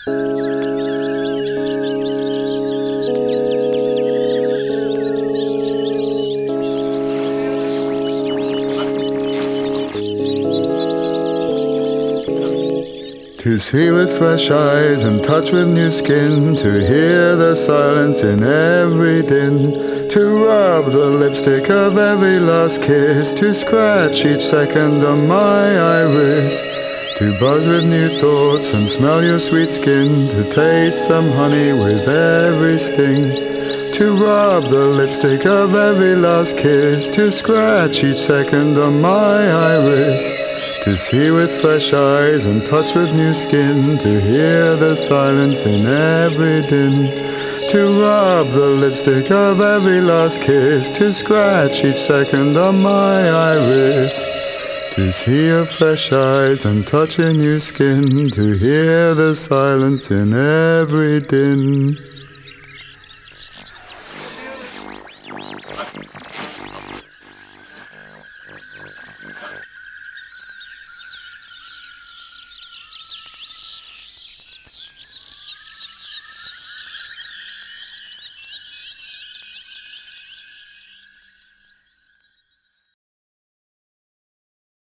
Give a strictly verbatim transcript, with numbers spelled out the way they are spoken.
To see with fresh eyes and touch with new skin, to hear the silence in every din, to rub the lipstick of every last kiss, to scratch each second on my iris, to buzz with new thoughts and smell your sweet skin, to taste some honey with every sting, to rub the lipstick of every last kiss, to scratch each second on my iris, to see with fresh eyes and touch with new skin, to hear the silence in every din, to rub the lipstick of every last kiss, to scratch each second on my iris, to see your fresh eyes and touch a new skin, to hear the silence in every din.